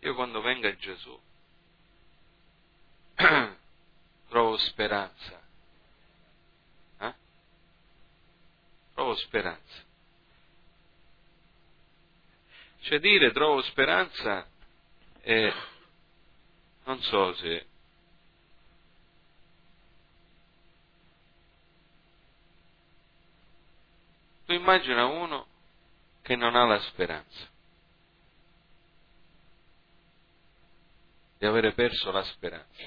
Io quando venga Gesù trovo speranza. Trovo speranza. Cioè dire trovo speranza è, non so se tu immagina uno che non ha la speranza di avere perso la speranza.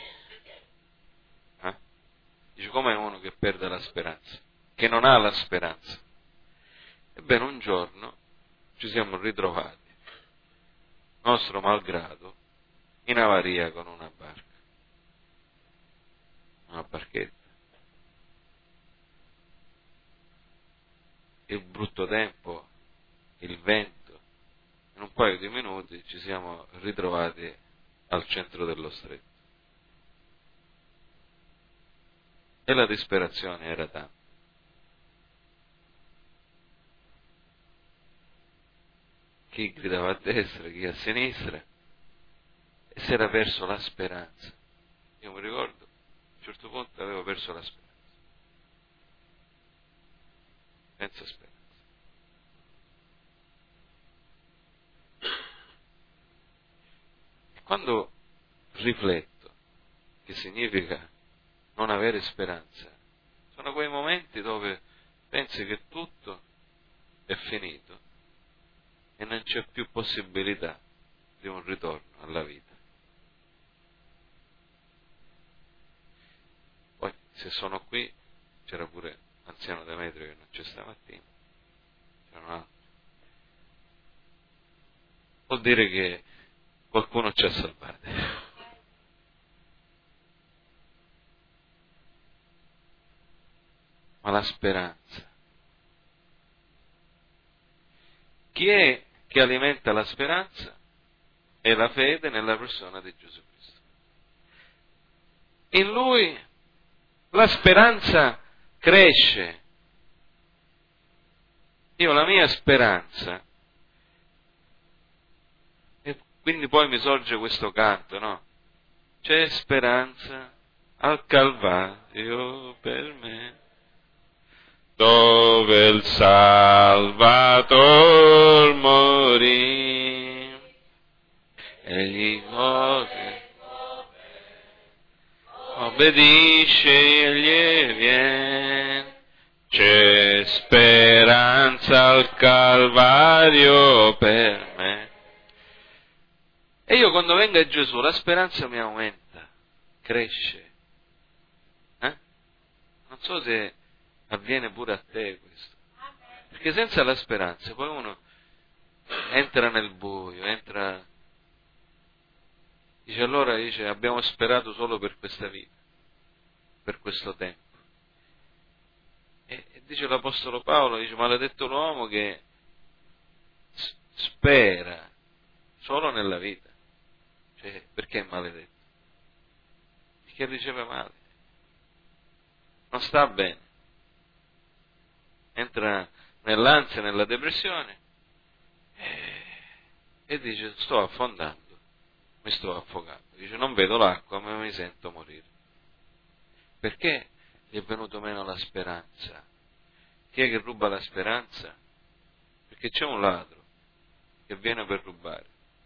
Dice, com'è uno che perde la speranza? Che non ha la speranza. Ebbene, un giorno ci siamo ritrovati, nostro malgrado, in avaria con una barchetta. Il brutto tempo, il vento, in un paio di minuti ci siamo ritrovati al centro dello stretto. E la disperazione era tanta. Chi gridava a destra, chi a sinistra, e si era perso la speranza. Io mi ricordo, a un certo punto avevo perso la speranza. Senza speranza. E quando rifletto che significa non avere speranza, sono quei momenti dove pensi che tutto è finito e non c'è più possibilità di un ritorno alla vita. Poi, se sono qui, c'era pure l'anziano Demetrio che non c'è stamattina, c'era un altro. Vuol dire che qualcuno ci ha salvati. Ma la speranza. Chi è che alimenta la speranza? È la fede nella persona di Gesù Cristo. In Lui la speranza cresce. Io la mia speranza, e quindi poi mi sorge questo canto, no? C'è speranza al Calvario per me, dove il Salvator morì, egli obbedisce, egli viene, c'è speranza al Calvario per me. E io quando venga Gesù la speranza mi aumenta, cresce. Non so se avviene pure a te questo. Perché senza la speranza poi uno entra nel buio, dice abbiamo sperato solo per questa vita, per questo tempo. E dice l'Apostolo Paolo, dice maledetto l'uomo che spera solo nella vita. Cioè, perché è maledetto? Perché riceve male, non sta bene, entra nell'ansia, nella depressione e dice sto affondando, mi sto affogando. Dice non vedo l'acqua ma mi sento morire. Perché gli è venuto meno la speranza? Chi è che ruba la speranza? Perché c'è un ladro che viene per rubare.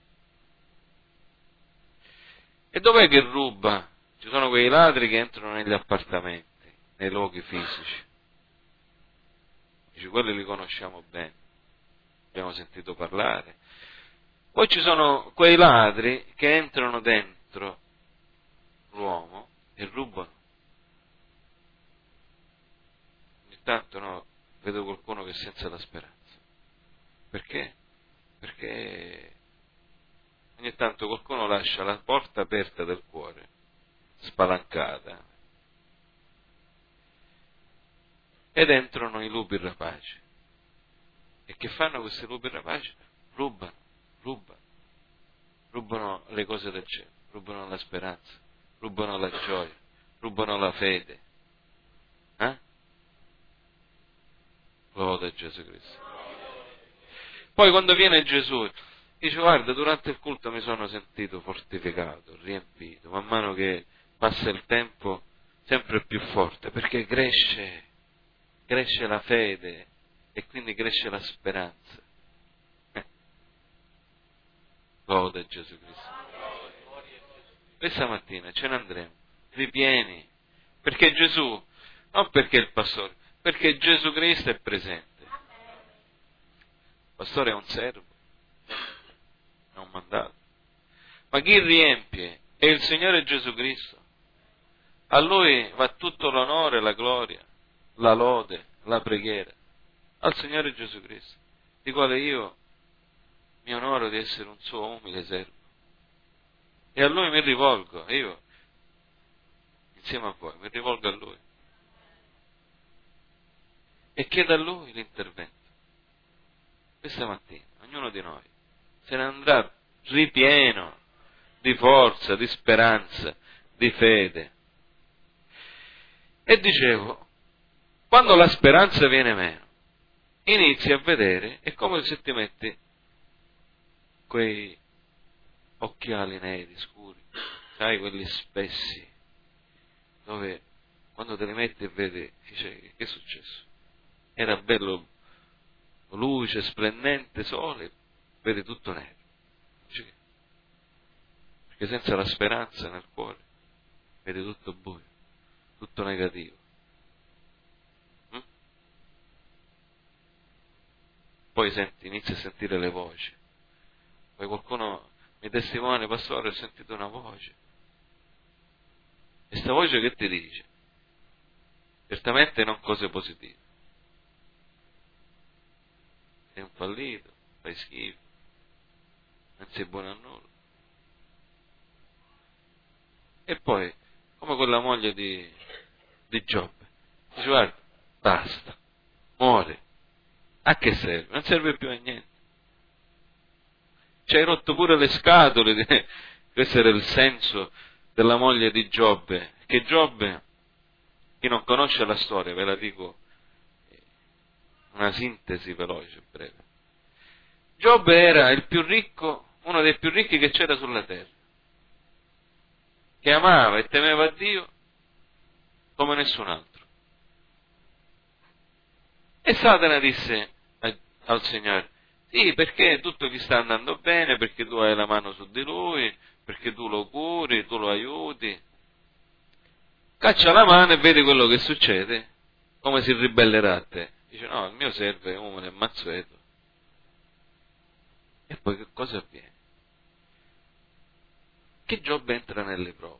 E dov'è che ruba? Ci sono quei ladri che entrano negli appartamenti, nei luoghi fisici. Dice, quelli li conosciamo bene, abbiamo sentito parlare. Poi ci sono quei ladri che entrano dentro l'uomo e rubano. Ogni tanto no, vedo qualcuno che è senza la speranza. Perché? Perché ogni tanto qualcuno lascia la porta aperta del cuore, spalancata, ed entrano i lupi rapaci. E che fanno questi lupi rapaci? Rubano le cose del cielo, rubano la speranza, rubano la gioia, rubano la fede. Lode Gesù Cristo. Poi quando viene Gesù Dice, guarda, durante il culto mi sono sentito fortificato, riempito, man mano che passa il tempo sempre più forte, perché cresce la fede e quindi cresce la speranza. Lode Gesù Cristo. Questa mattina ce ne andremo, ripieni, perché Gesù, non perché il pastore, perché Gesù Cristo è presente. Il pastore è un servo, è un mandato. Ma chi riempie è il Signore Gesù Cristo. A Lui va tutto l'onore, la gloria, la lode, la preghiera. Al Signore Gesù Cristo, di quale io mi onoro di essere un suo umile servo. E a Lui mi rivolgo, io, insieme a voi, mi rivolgo a Lui. E chiedo a Lui l'intervento. Questa mattina, ognuno di noi se ne andrà ripieno di forza, di speranza, di fede. E dicevo, quando la speranza viene meno, inizi a vedere, è come se ti metti quei occhiali neri, scuri, sai, quelli spessi, dove quando te li metti e vedi, dice, che è successo? Era bello, luce, splendente, sole, vedi tutto nero. Dice, perché senza la speranza nel cuore, vedi tutto buio, tutto negativo. Poi inizi a sentire le voci. Poi qualcuno mi testimonia, pastore, ho sentito una voce. E sta voce che ti dice? Certamente non cose positive. Sei un fallito, fai schifo, non sei buono a nulla. E poi, come quella moglie di Giobbe, dice, guarda, basta, muore. A che serve? Non serve più a niente. Ci hai rotto pure le scatole. Questo era il senso della moglie di Giobbe. Che Giobbe, chi non conosce la storia, ve la dico, una sintesi veloce, breve. Giobbe era il più ricco, uno dei più ricchi che c'era sulla terra, che amava e temeva Dio come nessun altro. E Satana disse al Signore, sì, perché tutto gli sta andando bene, perché tu hai la mano su di lui, perché tu lo curi, tu lo aiuti. Caccia la mano e vedi quello che succede, come si ribellerà a te. Dice, no, il mio servo è umile e mansueto. E poi che cosa avviene? Che Giobbe entra nelle prove.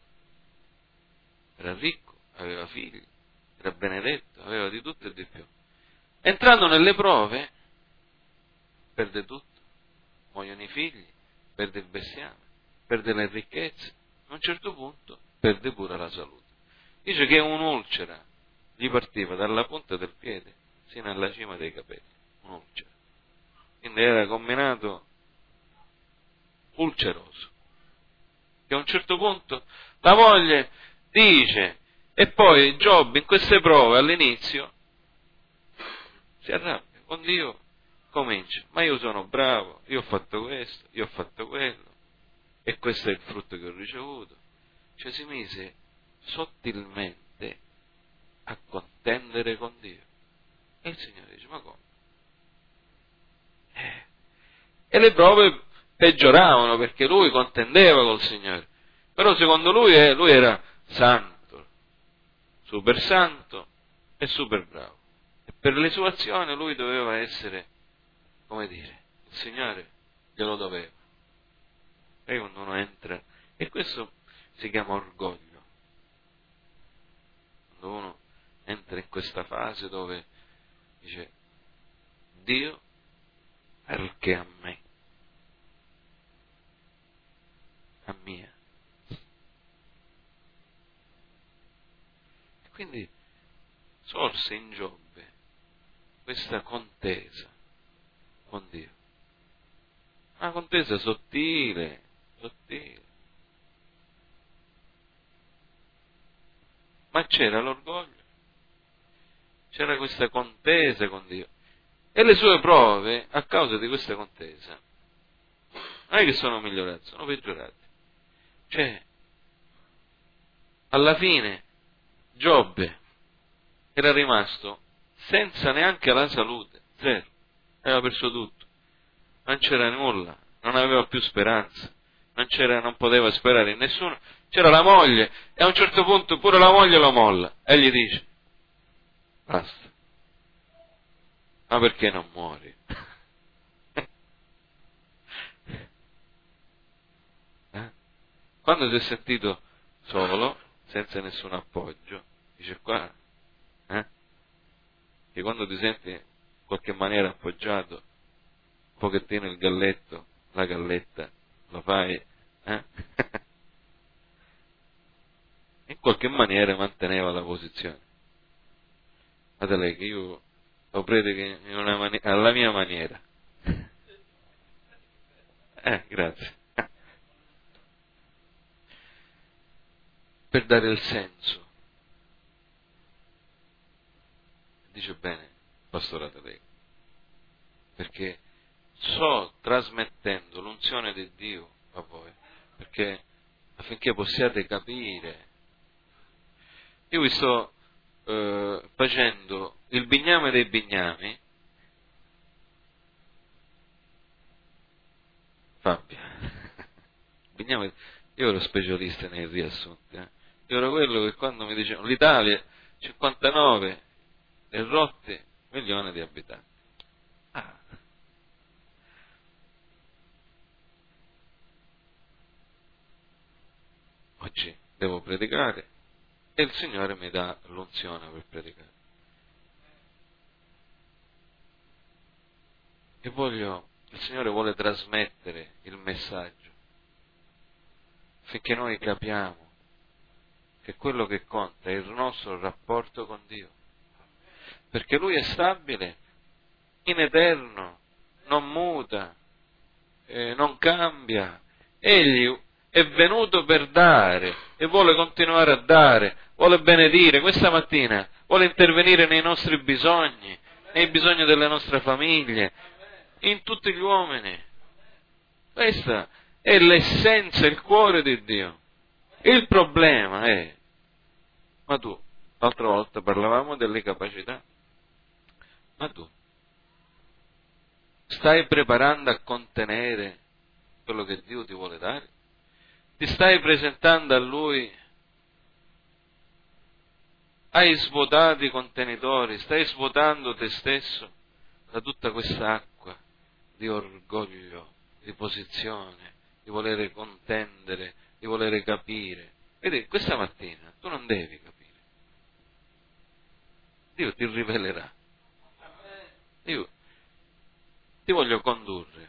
Era ricco, aveva figli, era benedetto, aveva di tutto e di più. Entrando nelle prove, perde tutto. Muoiono i figli, perde il bestiame, perde le ricchezze. A un certo punto perde pure la salute. Dice che un'ulcera gli partiva dalla punta del piede sino alla cima dei capelli. Un'ulcera. Quindi era combinato ulceroso. Che a un certo punto la moglie dice, e poi Giobbe in queste prove all'inizio si arrabbia con Dio, comincia, ma io sono bravo, io ho fatto questo, io ho fatto quello, e questo è il frutto che ho ricevuto. Cioè si mise sottilmente a contendere con Dio. E il Signore dice, ma come? E le prove peggioravano perché lui contendeva col Signore. Però secondo lui era santo, super santo e super bravo. E per le sue azioni lui doveva essere, come dire, il Signore glielo doveva. E quando uno entra, e questo si chiama orgoglio. Quando uno entra in questa fase dove dice, Dio perché a me, a mia. E quindi sorse in Giobbe questa contesa con Dio. Una contesa sottile. Ma c'era l'orgoglio, c'era questa contesa con Dio. E le sue prove, a causa di questa contesa, non è che sono migliorati, sono peggiorati. Cioè, alla fine, Giobbe era rimasto senza neanche la salute, zero, aveva perso tutto, non c'era nulla, non aveva più speranza, non poteva sperare in nessuno, c'era la moglie, e a un certo punto pure la moglie lo molla, e gli dice, basta, ma perché non muori? Quando si è sentito solo, senza nessun appoggio, dice qua, che quando ti senti in qualche maniera appoggiato, un pochettino il galletto, la galletta, lo fai, in qualche maniera manteneva la posizione. Guardate che io lo predico alla mia maniera. Grazie. Per dare il senso. Dice bene, Pastore Tadei, perché sto trasmettendo l'unzione di Dio a voi, perché affinché possiate capire. Io vi sto facendo il bigname dei bignami, Fabio. Bigname, io ero specialista nei riassunti, Io ero quello che quando mi dicevano l'Italia 59 e rotte milioni di abitanti. Oggi devo predicare e il Signore mi dà l'unzione per predicare. E il Signore vuole trasmettere il messaggio affinché noi capiamo che quello che conta è il nostro rapporto con Dio, perché Lui è stabile, in eterno, non muta, non cambia. Egli è venuto per dare e vuole continuare a dare, vuole benedire. Questa mattina vuole intervenire nei nostri bisogni, nei bisogni delle nostre famiglie, in tutti gli uomini. Questa è l'essenza, il cuore di Dio. Il problema è, ma tu, l'altra volta parlavamo delle capacità, ma tu stai preparando a contenere quello che Dio ti vuole dare? Ti stai presentando a Lui? Hai svuotato i contenitori, stai svuotando te stesso da tutta questa acqua di orgoglio, di posizione, di volere contendere, di volere capire. Vedi, questa mattina tu non devi capire. Dio ti rivelerà. Io ti voglio condurre.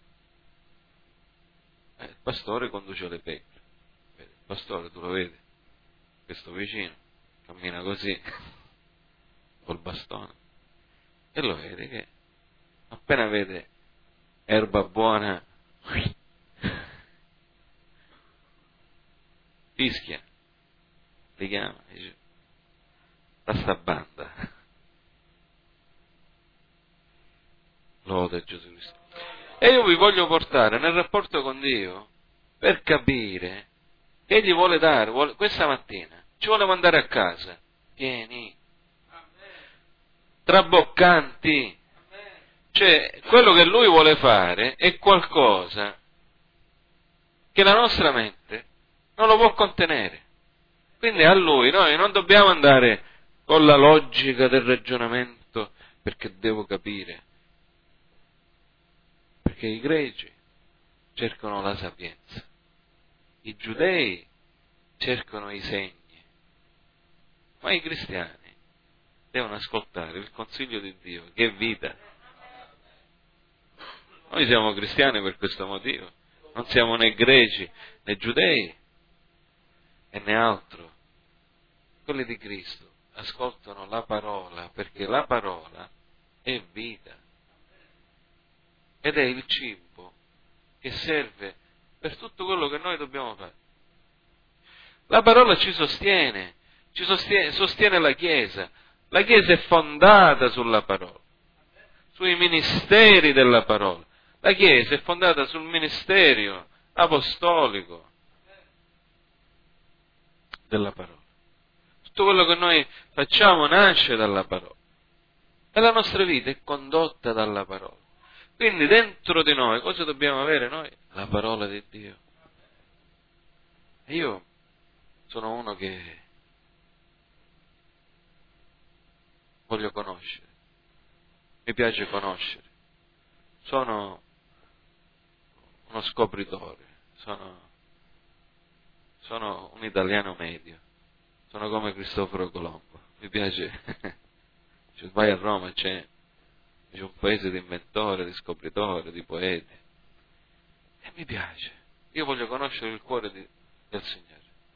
Il pastore conduce le pecore. Il pastore, tu lo vedi, questo vicino cammina così, col bastone, e lo vedi che appena vede erba buona, fischia, li chiama, dice, da sta banda. Lode Gesù Cristo. E io vi voglio portare nel rapporto con Dio per capire che Egli vuole dare, questa mattina ci vuole mandare a casa pieni, traboccanti. Cioè, quello che Lui vuole fare è qualcosa che la nostra mente non lo può contenere. Quindi a Lui noi non dobbiamo andare con la logica del ragionamento, perché devo capire. Perché i greci cercano la sapienza, i giudei cercano i segni, ma i cristiani devono ascoltare il consiglio di Dio, che è vita. Noi siamo cristiani per questo motivo, non siamo né greci né giudei e né altro. Quelli di Cristo ascoltano la parola, perché la parola è vita ed è il cibo che serve per tutto quello che noi dobbiamo fare. La parola ci sostiene, sostiene la Chiesa. La Chiesa è fondata sulla parola, sui ministeri della parola. La Chiesa è fondata sul ministero apostolico della parola. Tutto quello che noi facciamo nasce dalla parola. E la nostra vita è condotta dalla parola. Quindi dentro di noi cosa dobbiamo avere noi? La parola di Dio. E io sono uno che voglio conoscere. Mi piace conoscere. Sono uno scopritore. Sono un italiano medio. Sono come Cristoforo Colombo. Mi piace. Vai a Roma, c'è un paese di inventori, di scopritori, di poeti. E mi piace. Io voglio conoscere il cuore del Signore.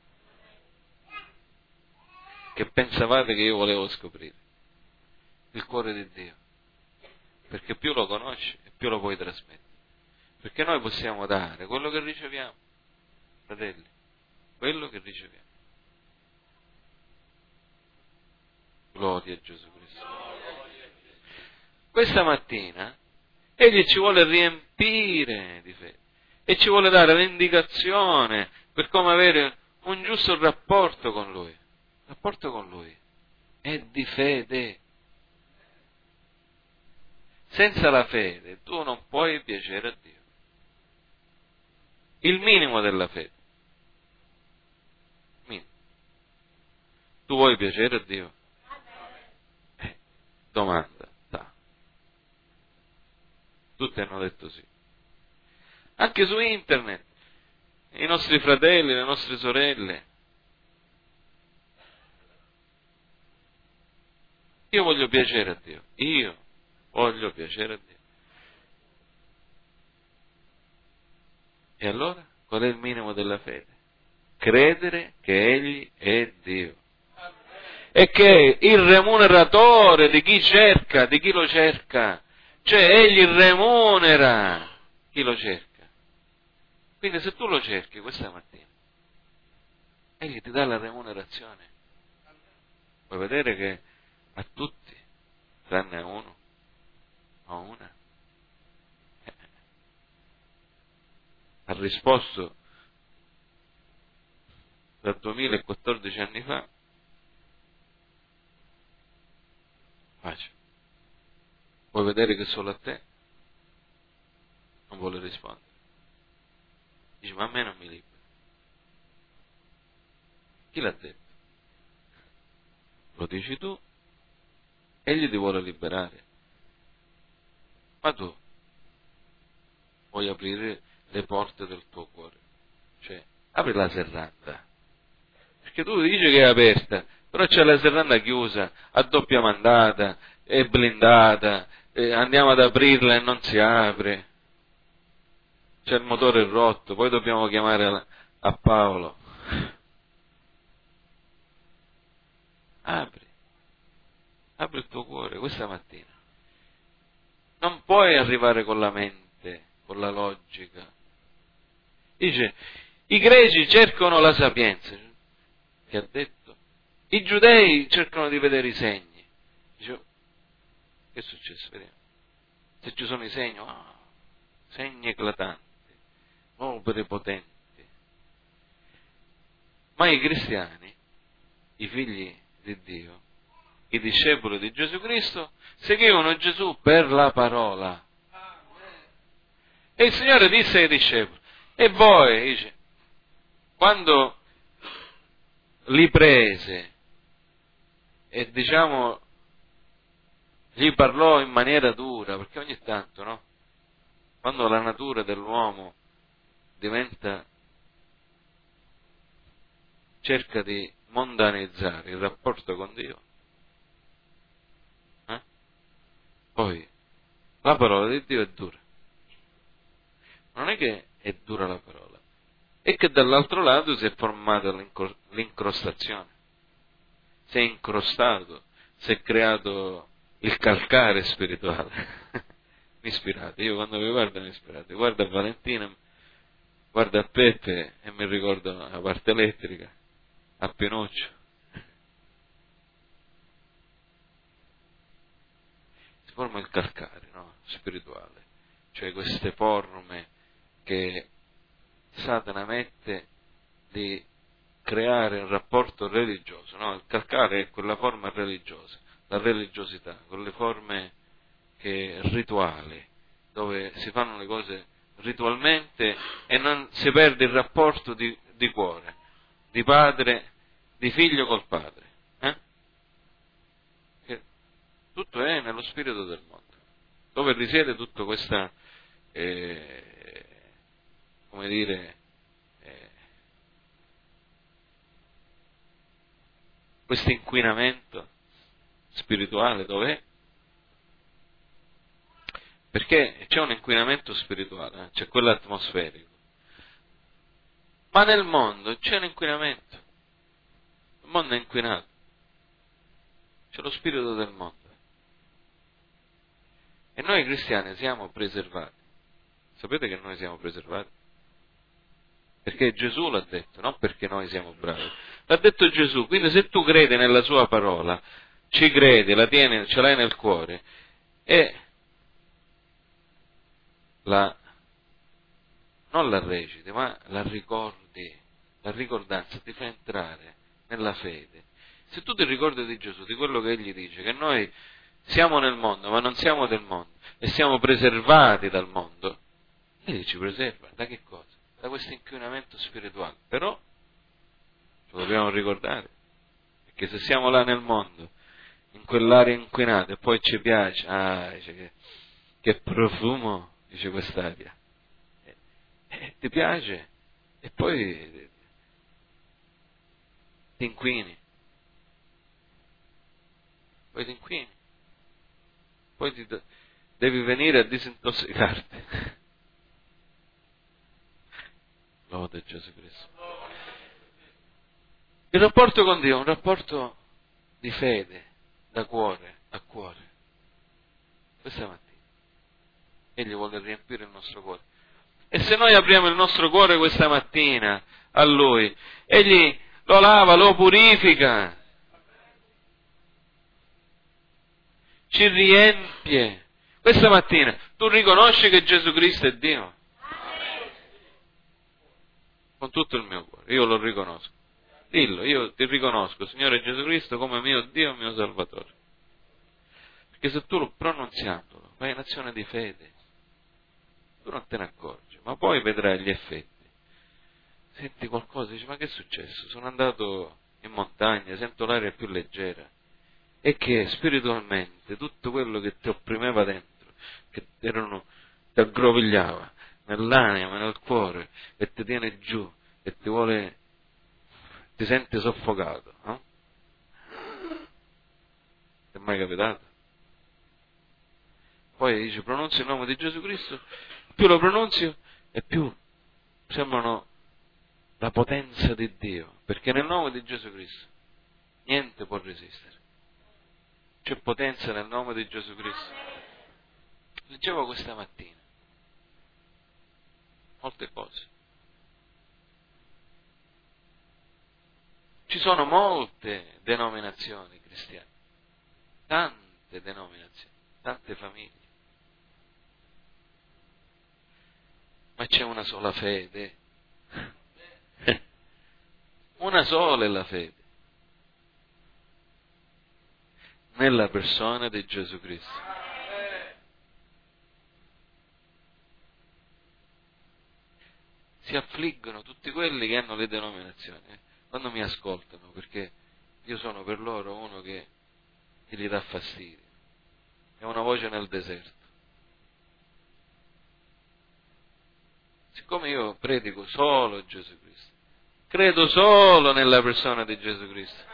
Che pensavate che io volevo scoprire? Il cuore di Dio. Perché più lo conosci e più lo puoi trasmettere. Perché noi possiamo dare quello che riceviamo, fratelli, quello che riceviamo. Gloria a Gesù Cristo. Questa mattina Egli ci vuole riempire di fede e ci vuole dare l'indicazione per come avere un giusto rapporto con Lui. Il rapporto con Lui è di fede. Senza la fede tu non puoi piacere a Dio. Il minimo della fede. Minimo. Tu vuoi piacere a Dio? Domanda. Tutti hanno detto sì. Anche su internet, i nostri fratelli, le nostre sorelle. Io voglio piacere a Dio. Io voglio piacere a Dio. E allora, qual è il minimo della fede? Credere che Egli è Dio. E che è il remuneratore di chi cerca, di chi lo cerca. Cioè, Egli remunera chi lo cerca. Quindi se tu lo cerchi questa mattina, Egli ti dà la remunerazione. Vuoi vedere che a tutti, tranne a uno o una, ha risposto da 2014 anni fa, facile. Vuoi vedere che solo a te non vuole rispondere? Dice, ma a me non mi libera. Chi l'ha detto? Lo dici tu, egli ti vuole liberare. Ma tu vuoi aprire le porte del tuo cuore. Cioè, apri la serranda. Perché tu dici che è aperta, però c'è la serranda chiusa, a doppia mandata, è blindata, andiamo ad aprirla e non si apre. C'è il motore rotto, poi dobbiamo chiamare a Paolo. Apri il tuo cuore questa mattina. Non puoi arrivare con la mente, con la logica. Dice, i greci cercano la sapienza. Che ha detto? I giudei cercano di vedere i segni. Dice, che è successo? Vediamo. Se ci sono i segni, segni eclatanti, opere potenti. Ma i cristiani, i figli di Dio, i discepoli di Gesù Cristo, seguivano Gesù per la parola. E il Signore disse ai discepoli, e voi, dice, quando li prese e diciamo gli parlò in maniera dura, perché ogni tanto, no? Quando la natura dell'uomo cerca di mondanizzare il rapporto con Dio, poi la parola di Dio è dura. Non è che è dura la parola, è che dall'altro lato si è formata l'incrostazione, si è incrostato, si è creato il calcare spirituale. Mi ispirate, io quando vi guardo mi ispirate, guardo a Valentina, guardo a Peppe e mi ricordo la parte elettrica, a Pinuccio. Si forma il calcare, no? Spirituale. cioè queste forme che Satana mette di creare un rapporto religioso, no? Il calcare è quella forma religiosa, la religiosità, quelle forme rituali, dove si fanno le cose ritualmente e non si perde il rapporto di cuore, di padre, di figlio col padre. Che tutto è nello spirito del mondo, dove risiede tutto questa, come dire, questo inquinamento spirituale, dov'è? Perché c'è un inquinamento spirituale, c'è quello atmosferico, ma nel mondo c'è un inquinamento, il mondo è inquinato, c'è lo spirito del mondo e noi cristiani siamo preservati. Sapete che noi siamo preservati? Perché Gesù l'ha detto, non perché noi siamo bravi, l'ha detto Gesù. Quindi se tu credi nella sua parola, ci credi, la tieni, ce l'hai nel cuore e non la reciti, ma la ricordi, la ricordanza ti fa entrare nella fede. Se tu ti ricordi di Gesù, di quello che Egli dice, che noi siamo nel mondo, ma non siamo del mondo, e siamo preservati dal mondo, Egli ci preserva. Da che cosa? Da questo inquinamento spirituale. Però ce lo dobbiamo ricordare, perché se siamo là nel mondo, in quell'aria inquinata, e poi ci piace, dice che profumo, dice quest'aria, ti piace, e poi ti inquini, poi devi venire a disintossicarti. Lode Gesù Cristo. Il rapporto con Dio è un rapporto di fede, da cuore a cuore. Questa mattina Egli vuole riempire il nostro cuore. E se noi apriamo il nostro cuore questa mattina a Lui, Egli lo lava, lo purifica, ci riempie. Questa mattina tu riconosci che Gesù Cristo è Dio? Con tutto il mio cuore, io lo riconosco. Dillo, io ti riconosco, Signore Gesù Cristo, come mio Dio e mio Salvatore. Perché se tu pronunziandolo fai un'azione di fede, tu non te ne accorgi, ma poi vedrai gli effetti. Senti qualcosa, dici, ma che è successo? Sono andato in montagna, sento l'aria più leggera. E che spiritualmente tutto quello che ti opprimeva dentro, che ti aggrovigliava nell'anima, nel cuore, e ti tiene giù, e ti senti soffocato, no? Ti è mai capitato? Poi dice, pronunzio il nome di Gesù Cristo, più lo pronunzio e più sembrano la potenza di Dio, perché nel nome di Gesù Cristo niente può resistere. C'è potenza nel nome di Gesù Cristo. Leggevo questa mattina molte cose. Ci sono molte denominazioni cristiane, tante denominazioni, tante famiglie, ma c'è una sola fede. Una sola è la fede, nella persona di Gesù Cristo. Si affliggono tutti quelli che hanno le denominazioni, quando mi ascoltano, perché io sono per loro uno che gli dà fastidio, è una voce nel deserto. Siccome io predico solo Gesù Cristo, credo solo nella persona di Gesù Cristo,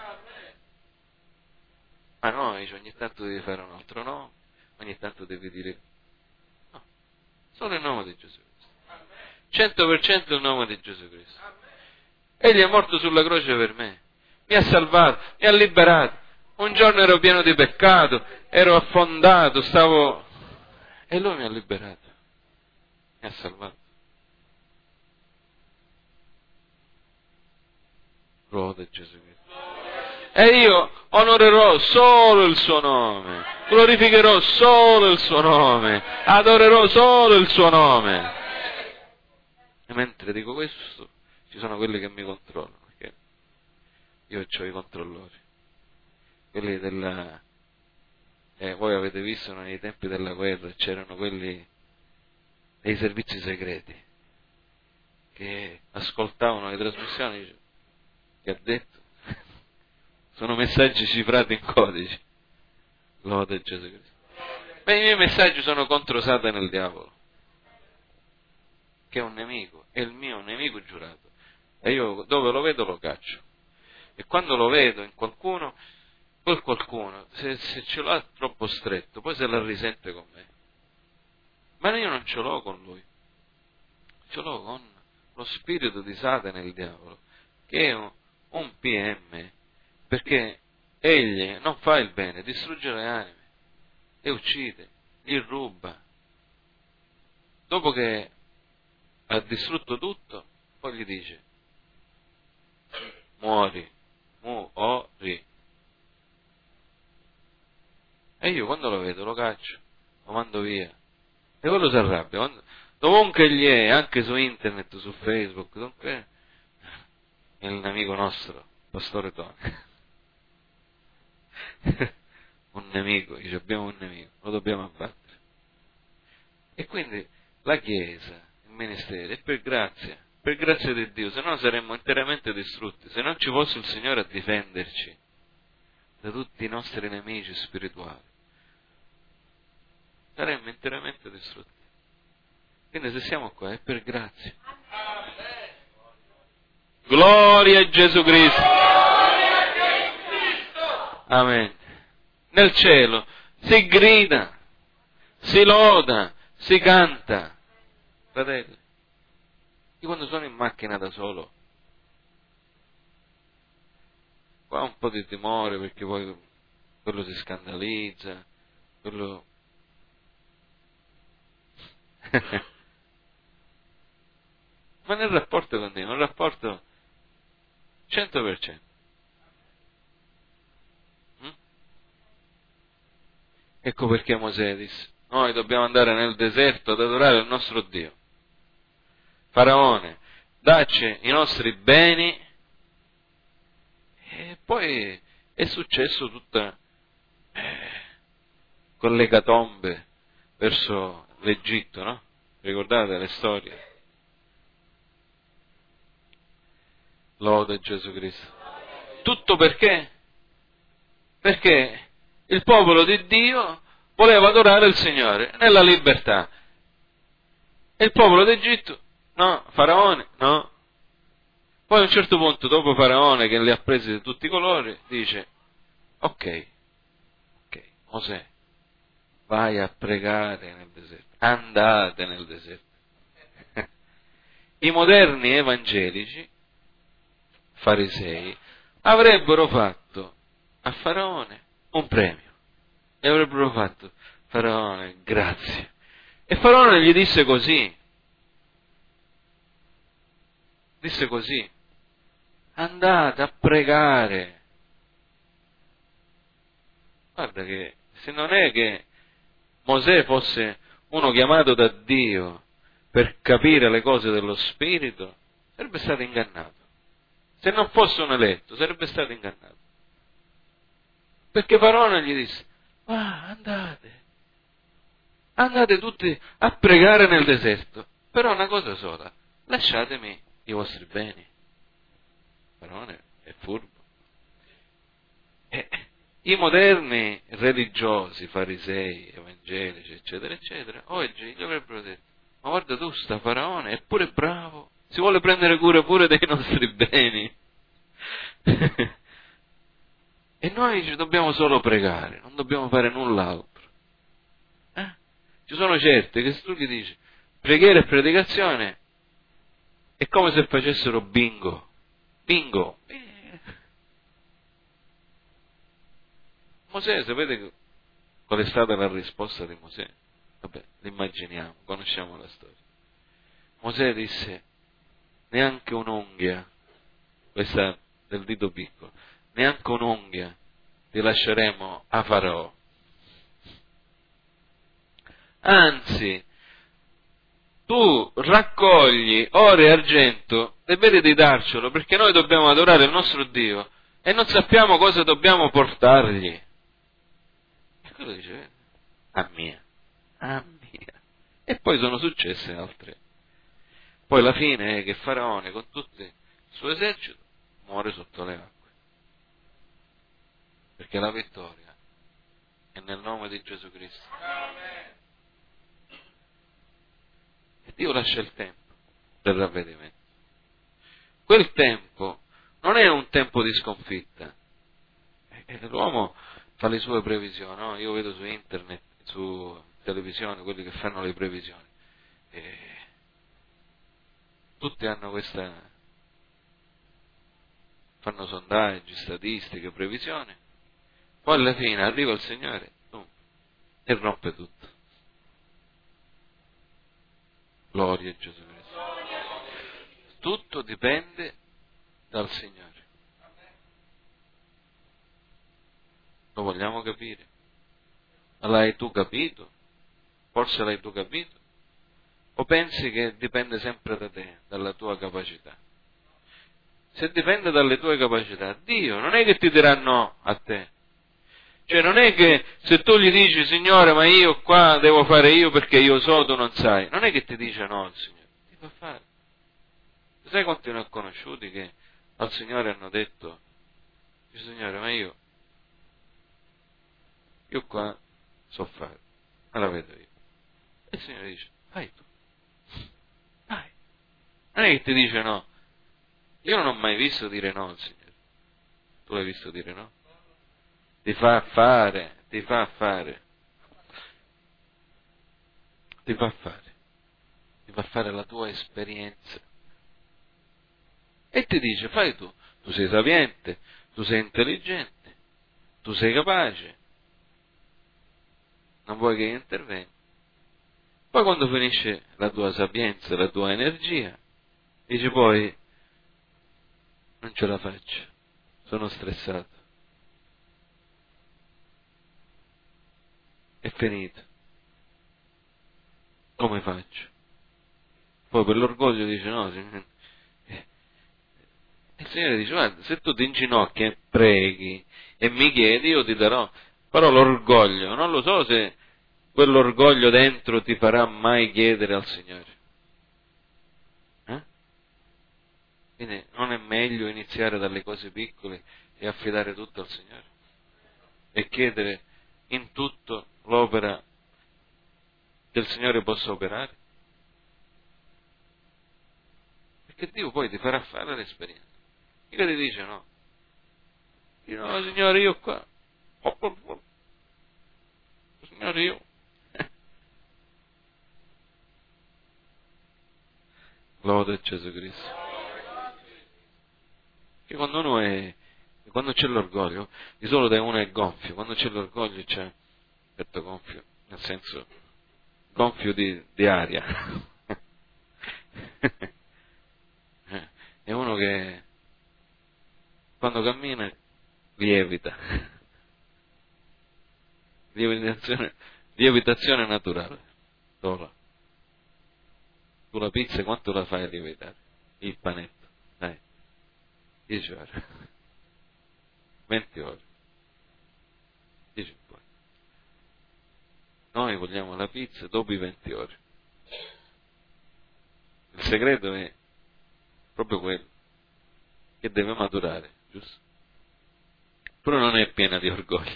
ma no, ogni tanto devi fare un altro nome, ogni tanto devi dire no, solo il nome di Gesù Cristo. 100% il nome di Gesù Cristo. Egli è morto sulla croce per me, mi ha salvato, mi ha liberato. Un giorno ero pieno di peccato, ero affondato, e Lui mi ha liberato, mi ha salvato. Lode Gesù Cristo. E io onorerò solo il suo nome, glorificherò solo il suo nome, adorerò solo il suo nome. E mentre dico questo, ci sono quelli che mi controllano, perché io ho i controllori, quelli della... voi avete visto nei tempi della guerra, c'erano quelli dei servizi segreti, che ascoltavano le trasmissioni, dice, che ha detto? Sono messaggi cifrati in codici. Lode a Gesù Cristo. Beh, i miei messaggi sono contro Satana e il diavolo, che è un nemico, è il mio nemico giurato. E io dove lo vedo lo caccio. E quando lo vedo in qualcuno, quel qualcuno, se ce l'ha troppo stretto, poi se la risente con me. Ma io non ce l'ho con lui, ce l'ho con lo spirito di Satana e il diavolo, che è un PM, perché egli non fa il bene, distrugge le anime e uccide, gli ruba. Dopo che ha distrutto tutto, poi gli dice: muori. E io quando lo vedo lo caccio, lo mando via. E quello si arrabbia. Dovunque egli è, anche su internet, su Facebook, dovunque è il nemico nostro, Pastore Tony. Un nemico, dice, abbiamo un nemico, lo dobbiamo abbattere. E quindi la Chiesa, il ministero, è per grazia di Dio, se no saremmo interamente distrutti, se non ci fosse il Signore a difenderci da tutti i nostri nemici spirituali, saremmo interamente distrutti. Quindi se siamo qua è per grazia. Gloria a Gesù Cristo. Amen. Nel cielo si grida, si loda, si canta. Fratelli, io quando sono in macchina da solo, qua ho un po' di timore perché poi quello si scandalizza, quello... Ma nel rapporto con Dio, un rapporto 100%. Ecco perché Mosè disse: noi dobbiamo andare nel deserto ad adorare il nostro Dio. Faraone, dacci i nostri beni. E poi è successo tutta quell'ecatombe verso l'Egitto, no? Ricordate le storie? Lode Gesù Cristo. Tutto perché? Perché il popolo di Dio voleva adorare il Signore nella libertà. E il popolo d'Egitto, no, Faraone, no. Poi a un certo punto, dopo Faraone che li ha presi di tutti i colori, dice: ok, Mosè, vai a pregare nel deserto, andate nel deserto. I moderni evangelici, farisei, avrebbero fatto a Faraone un premio e avrebbero fatto: Faraone, grazie. E Faraone gli disse così, andate a pregare. Guarda che se non è che Mosè fosse uno chiamato da Dio per capire le cose dello Spirito, sarebbe stato ingannato. Se non fosse un eletto, sarebbe stato ingannato. Perché Faraone gli disse: andate tutti a pregare nel deserto, però una cosa sola, lasciatemi i vostri beni. Faraone è furbo. I moderni religiosi, farisei, evangelici, eccetera, eccetera, oggi gli avrebbero detto: ma guarda tu, sta Faraone è pure bravo, si vuole prendere cura pure dei nostri beni. E noi ci dobbiamo solo pregare, non dobbiamo fare null'altro. Ci sono certe che se tu gli dici preghiera e predicazione è come se facessero bingo. Mosè, sapete qual è stata la risposta di Mosè? Vabbè, l'immaginiamo, conosciamo la storia. Mosè disse: neanche un'unghia, questa del dito piccolo, neanche un'unghia ti lasceremo a Farò. Anzi, tu raccogli oro e argento e vedi di darcelo, perché noi dobbiamo adorare il nostro Dio e non sappiamo cosa dobbiamo portargli. E quello dice, a mia. E poi sono successe altre. Poi la fine è che Faraone, con tutto il suo esercito, muore sotto le acque. Perché la vittoria è nel nome di Gesù Cristo. E Dio lascia il tempo del ravvedimento. Quel tempo non è un tempo di sconfitta. L'uomo fa le sue previsioni, no? Io vedo su internet, su televisione, quelli che fanno le previsioni. Tutti hanno fanno sondaggi, statistiche, previsioni. Poi alla fine arriva il Signore e rompe tutto. Gloria a Gesù Cristo. Tutto dipende dal Signore. Lo vogliamo capire? L'hai tu capito? Forse l'hai tu capito? O pensi che dipende sempre da te, dalla tua capacità? Se dipende dalle tue capacità, Dio non è che ti dirà no a te. Cioè non è che se tu gli dici, Signore, ma io qua devo fare io perché io so, tu non sai. Non è che ti dice no il Signore, ti fa fare. Sai quanti ne ho conosciuti che al Signore hanno detto, Signore, ma io qua so fare, me la vedo io. E il Signore dice, fai tu. Vai. Non è che ti dice no. Io non ho mai visto dire no al Signore. Tu l'hai visto dire no? Ti fa fare. Ti fa fare la tua esperienza. E ti dice, fai tu. Tu sei sapiente, tu sei intelligente, tu sei capace. Non vuoi che io intervenga. Poi quando finisce la tua sapienza, la tua energia, dice poi, non ce la faccio, sono stressato. È finito. Come faccio? Poi per l'orgoglio dice no, Signore. Il Signore dice, guarda, se tu ti inginocchi e preghi e mi chiedi, io ti darò. Però l'orgoglio, non lo so se quell'orgoglio dentro ti farà mai chiedere al Signore. Quindi non è meglio iniziare dalle cose piccole e affidare tutto al Signore? E chiedere in tutto l'opera che il Signore possa operare? Perché Dio poi ti farà fare l'esperienza. Mica ti dice no. Io no, Signore, io qua. Signore, io. Lode a Gesù Cristo. Che quando c'è l'orgoglio, di solito uno è gonfio, quando c'è l'orgoglio c'è, detto gonfio, nel senso gonfio di aria. È uno che quando cammina lievita. Lievitazione naturale. Sola. Tu la pizza quanto la fai lievitare? Il panetto, dai, 10 ore, 20 ore, 10 poi. Noi vogliamo la pizza dopo i 20 ore. Il segreto è proprio quello, che deve maturare, giusto? Però non è piena di orgoglio.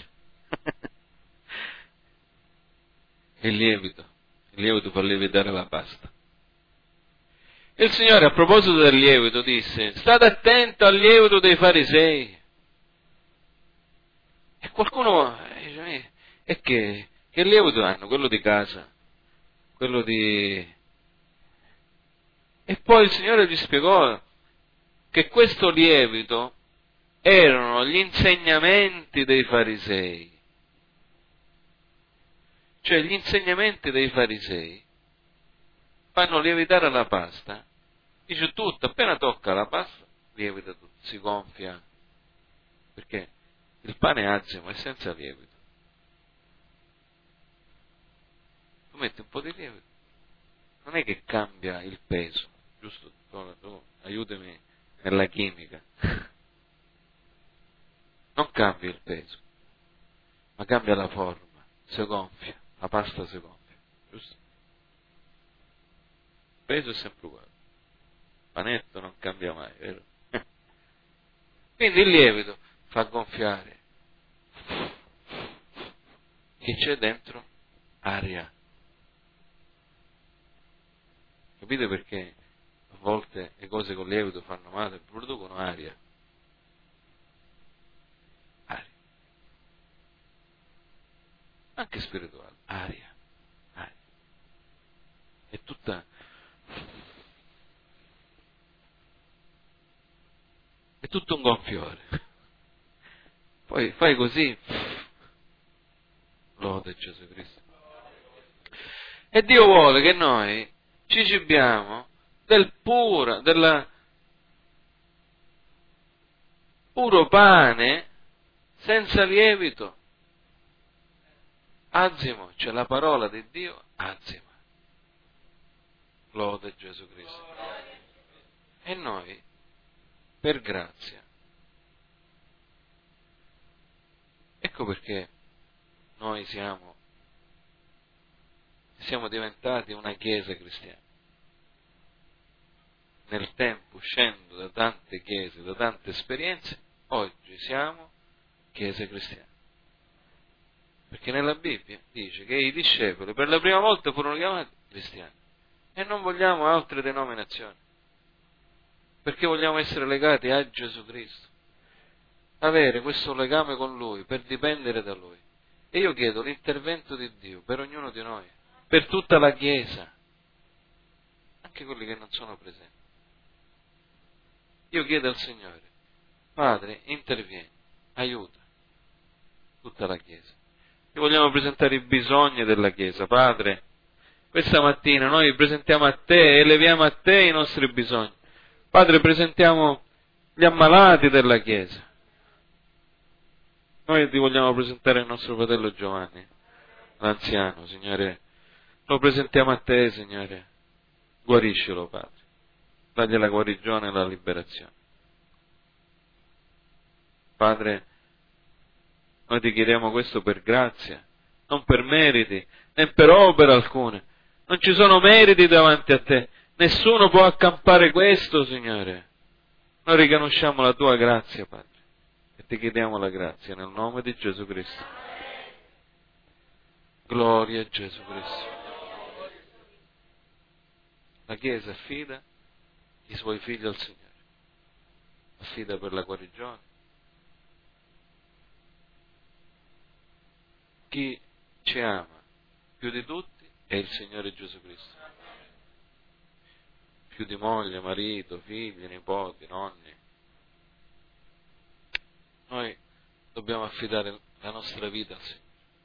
Il lievito fa lievitare la pasta. Il Signore, a proposito del lievito, disse, state attento al lievito dei farisei. E qualcuno dice, e che lievito hanno? Quello di casa, quello di... E poi il Signore gli spiegò che questo lievito erano gli insegnamenti dei farisei. Cioè gli insegnamenti dei farisei fanno lievitare la pasta, dice tutto, appena tocca la pasta, lievita tutto, si gonfia. perché il pane azimo è senza lievito. Tu metti un po' di lievito, non è che cambia il peso, giusto? Tu aiutami nella chimica. Non cambia il peso, ma cambia la forma, si gonfia, la pasta si gonfia, giusto? Il peso è sempre uguale, il panetto non cambia mai, vero? Quindi il lievito fa gonfiare. Che c'è dentro? Aria. Capite perché a volte le cose con lievito fanno male? Producono aria. Aria. Anche spirituale. Aria. Aria. È tutta... È tutto un gonfiore. Poi fai così. Lode Gesù Cristo. E Dio vuole che noi ci cibiamo del puro pane senza lievito. Azimo, cioè la parola di Dio, azima. Lode Gesù Cristo. E noi, per grazia, ecco perché noi siamo diventati una chiesa cristiana. Nel tempo, uscendo da tante chiese, da tante esperienze, oggi siamo chiese cristiane. Perché nella Bibbia dice che i discepoli per la prima volta furono chiamati cristiani e non vogliamo altre denominazioni, perché vogliamo essere legati a Gesù Cristo, avere questo legame con Lui, per dipendere da Lui. E io chiedo l'intervento di Dio per ognuno di noi, per tutta la Chiesa, anche quelli che non sono presenti. Io chiedo al Signore, Padre, intervieni, aiuta tutta la Chiesa. E vogliamo presentare i bisogni della Chiesa. Padre, questa mattina noi presentiamo a Te, eleviamo a Te i nostri bisogni. Padre, presentiamo gli ammalati della Chiesa. Noi ti vogliamo presentare il nostro fratello Giovanni, l'anziano, Signore. Lo presentiamo a Te, Signore. Guariscilo, Padre. Dagli la guarigione e la liberazione. Padre, noi ti chiediamo questo per grazia, non per meriti, né per opere alcune. Non ci sono meriti davanti a Te. Nessuno può accampare questo, Signore. Noi riconosciamo la Tua grazia, Padre, e ti chiediamo la grazia nel nome di Gesù Cristo. Gloria a Gesù Cristo. La Chiesa affida i suoi figli al Signore. Affida per la guarigione. Chi ci ama più di tutti è il Signore Gesù Cristo. Più di moglie, marito, figli, nipoti, nonni. Noi dobbiamo affidare la nostra vita al Signore.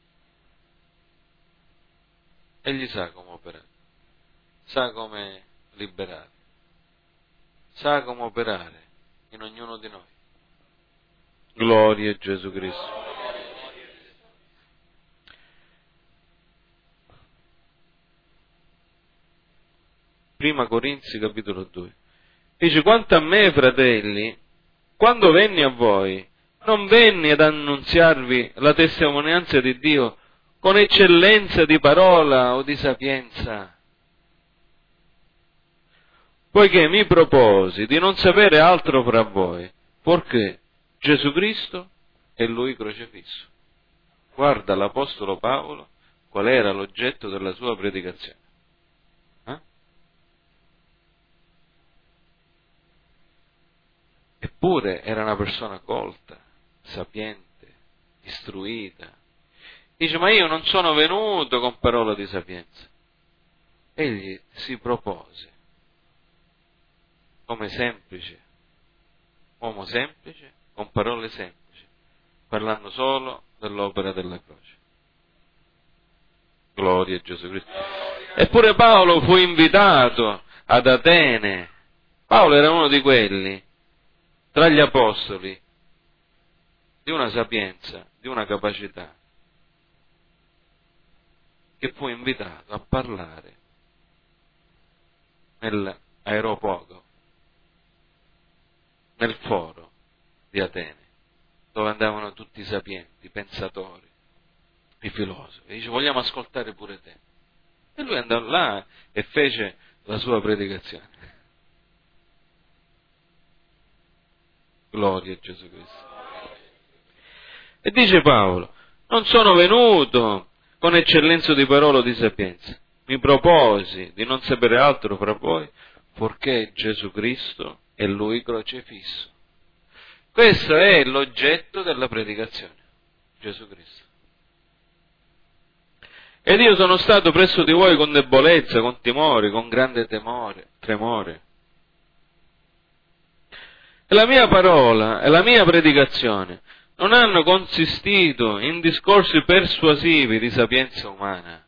Egli sa come operare, sa come liberare, sa come operare in ognuno di noi. Gloria a Gesù Cristo. Prima Corinzi capitolo 2. Dice, quanto a me, fratelli, quando venni a voi, non venni ad annunziarvi la testimonianza di Dio con eccellenza di parola o di sapienza, poiché mi proposi di non sapere altro fra voi, poiché Gesù Cristo e Lui crocifisso. Guarda l'Apostolo Paolo qual era l'oggetto della sua predicazione. Eppure era una persona colta, sapiente, istruita. Dice, ma io non sono venuto con parole di sapienza. Egli si propose come semplice, uomo semplice, con parole semplici, parlando solo dell'opera della croce. Gloria a Gesù Cristo. Eppure Paolo fu invitato ad Atene. Paolo era uno di quelli tra gli apostoli di una sapienza, di una capacità, che fu invitato a parlare nell'aeropogo, nel foro di Atene, dove andavano tutti i sapienti, i pensatori, i filosofi. E dice: vogliamo ascoltare pure te. E lui andò là e fece la sua predicazione. Gloria a Gesù Cristo. E dice Paolo: non sono venuto con eccellenza di parola o di sapienza, mi proposi di non sapere altro fra voi, poiché Gesù Cristo è Lui crocifisso. Questo è l'oggetto della predicazione, Gesù Cristo. Ed io sono stato presso di voi con debolezza, con timore, con grande tremore. E la mia parola e la mia predicazione non hanno consistito in discorsi persuasivi di sapienza umana,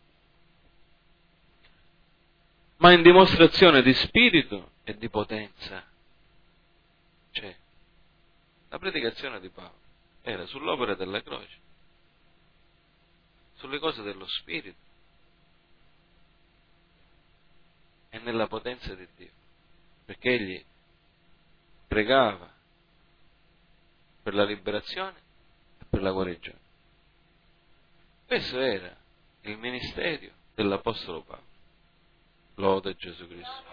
ma in dimostrazione di spirito e di potenza. Cioè, la predicazione di Paolo era sull'opera della croce, sulle cose dello spirito e nella potenza di Dio, perché egli pregava per la liberazione e per la guarigione. Questo era il ministero dell'Apostolo Paolo. Lode Gesù Cristo.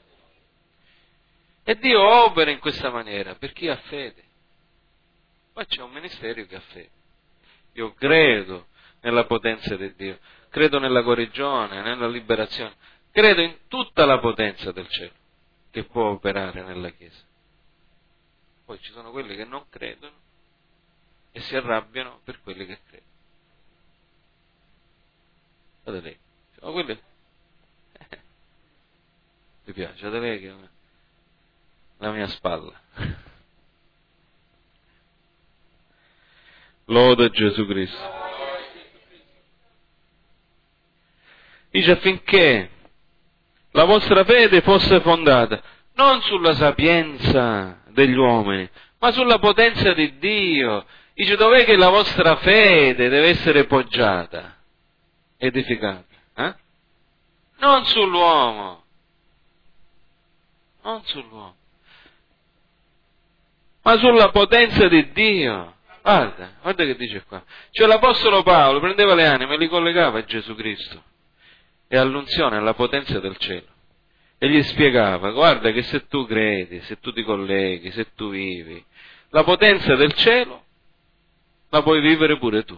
E Dio opera in questa maniera per chi ha fede. Poi c'è un ministero che ha fede. Io credo nella potenza di Dio, credo nella guarigione, nella liberazione, credo in tutta la potenza del cielo che può operare nella Chiesa. Poi ci sono quelli che non credono e si arrabbiano per quelli che credono. Guardate lei, sono quelli... Mi piace, guardate lei che è la mia spalla. Lode Gesù Cristo. Dice: affinché la vostra fede fosse fondata non sulla sapienza degli uomini, ma sulla potenza di Dio. Dice: dov'è che la vostra fede deve essere poggiata, edificata? Non sull'uomo, ma sulla potenza di Dio. Guarda che dice qua. Cioè l'Apostolo Paolo prendeva le anime e li collegava a Gesù Cristo e all'unzione, alla potenza del cielo. E gli spiegava: guarda che se tu credi, se tu ti colleghi, se tu vivi, la potenza del cielo la puoi vivere pure tu.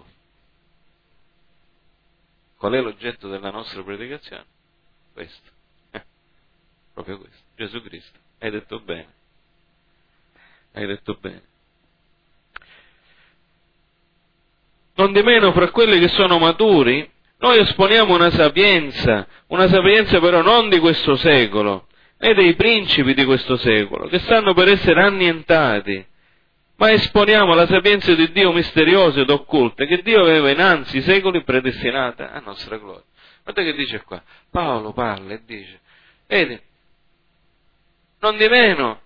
Qual è l'oggetto della nostra predicazione? Questo. Proprio questo. Gesù Cristo. Hai detto bene. Hai detto bene. Nondimeno fra quelli che sono maturi, noi esponiamo una sapienza però non di questo secolo, né dei principi di questo secolo, che stanno per essere annientati, ma esponiamo la sapienza di Dio misteriosa ed occulta, che Dio aveva innanzi i secoli predestinata a nostra gloria. Guarda che dice qua, Paolo parla e dice, vedi, nondimeno,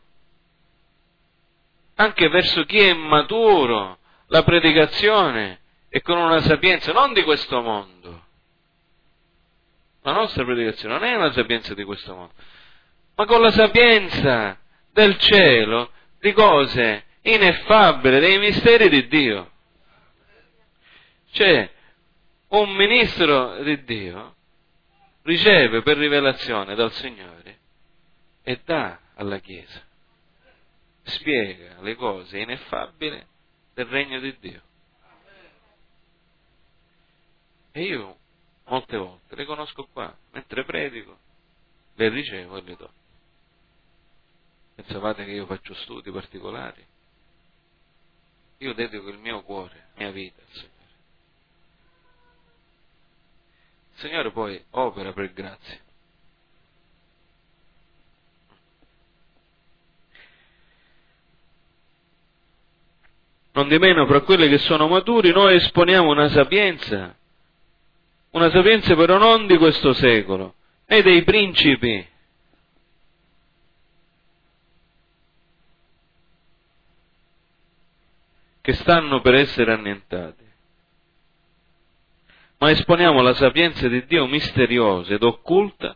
anche verso chi è maturo, la predicazione è con una sapienza non di questo mondo. La nostra predicazione non è una sapienza di questo mondo, ma con la sapienza del cielo, di cose ineffabili, dei misteri di Dio. Cioè, un ministro di Dio riceve per rivelazione dal Signore e dà alla Chiesa. Spiega le cose ineffabili del regno di Dio. E io molte volte le conosco qua, mentre predico, le ricevo e le do. Pensavate che io faccio studi particolari? Io dedico il mio cuore, la mia vita al Signore. Il Signore poi opera per grazia. Nondimeno fra quelli che sono maturi noi esponiamo una sapienza però non di questo secolo, né dei principi. che stanno per essere annientati, ma esponiamo la sapienza di Dio misteriosa ed occulta,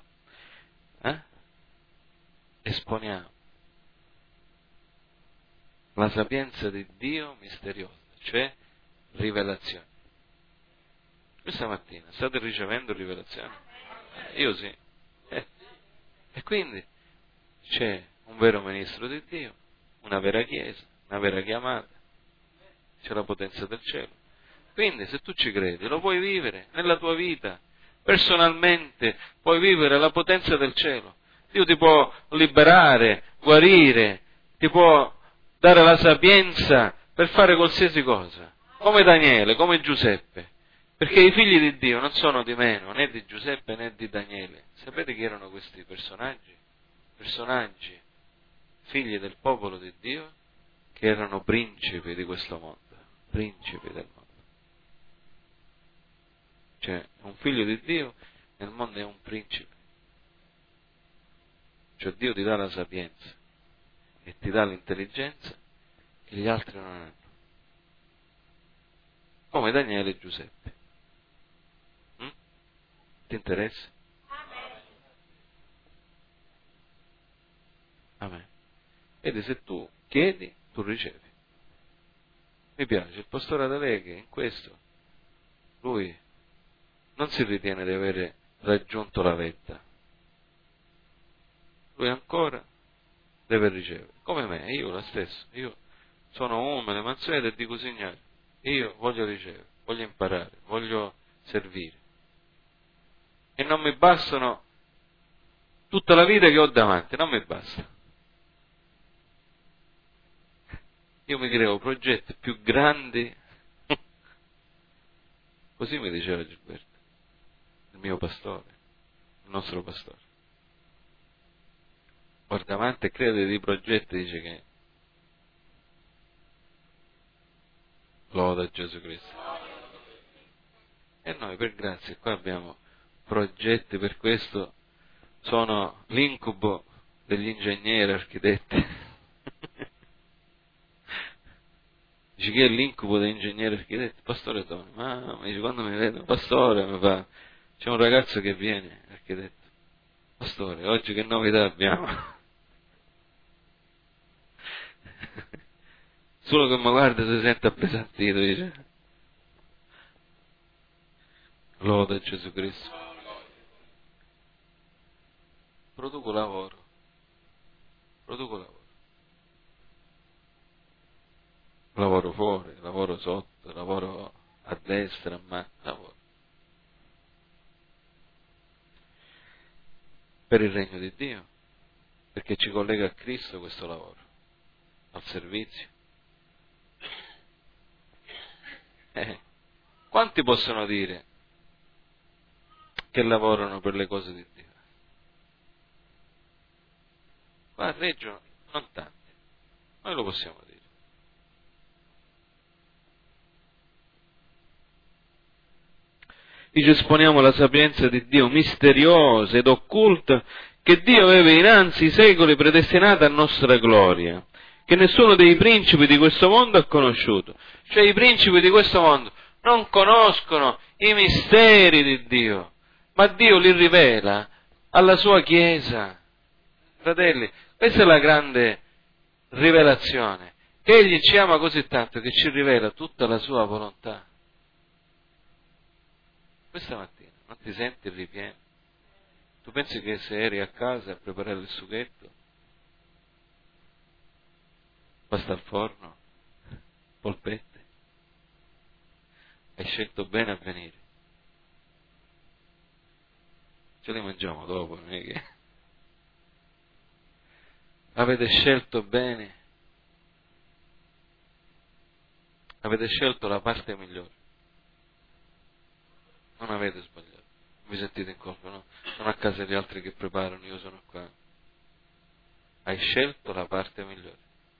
esponiamo la sapienza di Dio misteriosa, cioè rivelazione. Questa mattina state ricevendo rivelazione? Io sì. E quindi c'è un vero ministro di Dio, una vera chiesa, una vera chiamata, c'è la potenza del cielo. Quindi se tu ci credi, lo puoi vivere nella tua vita, personalmente, puoi vivere la potenza del cielo. Dio ti può liberare, guarire, ti può dare la sapienza per fare qualsiasi cosa, come Daniele, come Giuseppe, perché i figli di Dio non sono di meno, né di Giuseppe né di Daniele. Sapete chi erano questi personaggi? Personaggi, figli del popolo di Dio, che erano principi di questo mondo, principi del mondo. Cioè, un figlio di Dio nel mondo è un principe. Cioè Dio ti dà la sapienza e ti dà l'intelligenza che gli altri non hanno. Come Daniele e Giuseppe. Ti interessa? Amen. Vedi, se tu chiedi, tu ricevi. Mi piace il pastore Adele che in questo lui non si ritiene di avere raggiunto la vetta. Lui ancora deve ricevere, come me, io lo stesso. Io sono umile, mansueto e dico: Signore, io voglio ricevere, voglio imparare, voglio servire. E non mi bastano tutta la vita che ho davanti, non mi basta. Io mi creo progetti più grandi. Così mi diceva Gilberto, il mio pastore, il nostro pastore. Guarda avanti e crede di progetti, dice che loda Gesù Cristo. E noi per grazia qua abbiamo progetti, per questo sono l'incubo degli ingegneri architetti. Dice: che è l'incubo degli ingegneri architetti? Pastore Tony, ma dice, quando mi vedo, pastore, mi fa, c'è un ragazzo che viene, architetto, pastore, oggi che novità abbiamo? Solo che mi guarda si sente appesantito, dice. Loda Gesù Cristo. Produco lavoro. Lavoro fuori, lavoro sotto, lavoro a destra, ma lavoro. Per il regno di Dio, perché ci collega a Cristo questo lavoro, al servizio. Quanti possono dire che lavorano per le cose di Dio? Qua a Reggio non tanti, noi lo possiamo dire. Dice: esponiamo la sapienza di Dio misteriosa ed occulta, che Dio aveva innanzi i secoli predestinata a nostra gloria, che nessuno dei principi di questo mondo ha conosciuto. Cioè i principi di questo mondo non conoscono i misteri di Dio, ma Dio li rivela alla sua Chiesa. Fratelli, questa è la grande rivelazione, che Egli ci ama così tanto che ci rivela tutta la sua volontà. Questa mattina non ti senti ripieno? Tu pensi che se eri a casa a preparare il sughetto, pasta al forno, polpette, hai scelto bene a venire? Ce li mangiamo dopo, non è che... Avete scelto bene, avete scelto la parte migliore, non avete sbagliato, vi sentite in colpa, no? Sono a casa gli altri che preparano, io sono qua. Hai scelto la parte migliore,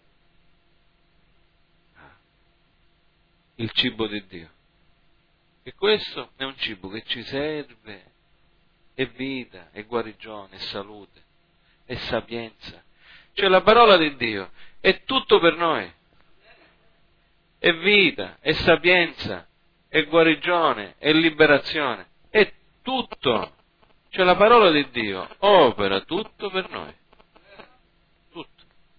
il cibo di Dio, e questo è un cibo che ci serve, è vita, è guarigione, è salute, è sapienza. Cioè la parola di Dio è tutto per noi, è vita, è sapienza, è guarigione, è liberazione, è tutto. Cioè la parola di Dio opera tutto per noi. Tutto.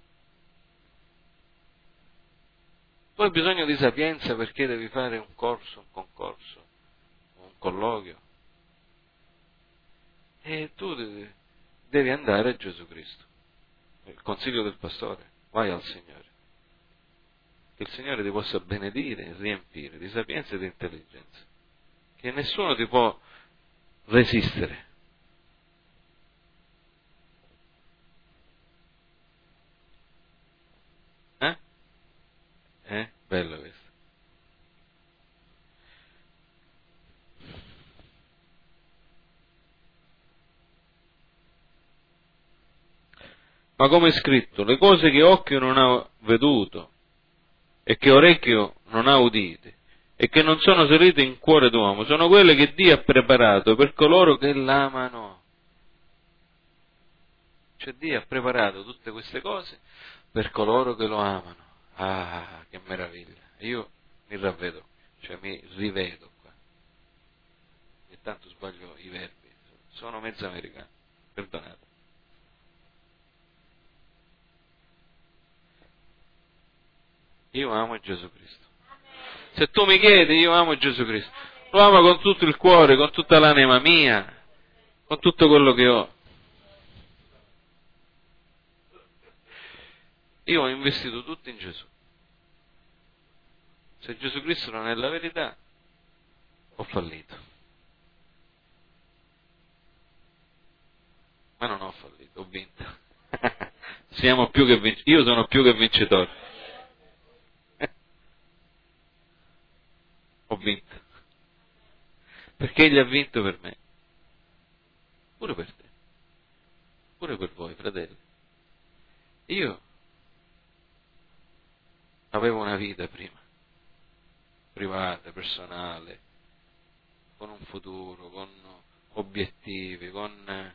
Tu hai bisogno di sapienza perché devi fare un corso, un concorso, un colloquio. E tu devi andare a Gesù Cristo. Il consiglio del pastore, vai al Signore. Che il Signore ti possa benedire e riempire di sapienza e di intelligenza. Che nessuno ti può resistere. Bello questo. Ma come è scritto, le cose che occhio non ha veduto e che orecchio non ha udite e che non sono salite in cuore d'uomo, sono quelle che Dio ha preparato per coloro che l'amano. Cioè Dio ha preparato tutte queste cose per coloro che lo amano. Ah, che meraviglia. Io mi ravvedo, cioè mi rivedo qua. E tanto sbaglio i verbi. Sono mezzo americano, perdonate. Io amo Gesù Cristo. Se tu mi chiedi, io amo Gesù Cristo. Lo amo con tutto il cuore, con tutta l'anima mia, con tutto quello che ho. Io ho investito tutto in Gesù. Se Gesù Cristo non è la verità, ho fallito. Ma non ho fallito, ho vinto. Siamo più che vincitori. Io sono più che vincitore. Ho vinto. Perché Egli ha vinto per me. Pure per te. Pure per voi, fratelli. Io avevo una vita prima. Privata, personale, con un futuro, con obiettivi, con...